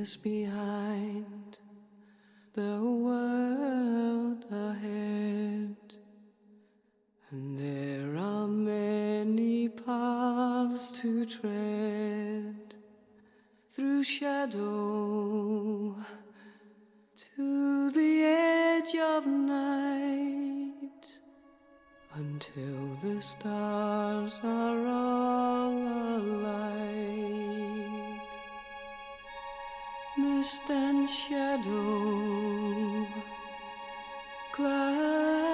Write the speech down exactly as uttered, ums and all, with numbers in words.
years behind, the world ahead, and there are many paths to tread, through shadow to the edge of night, until the stars are all alight. Mist and shadow, cloud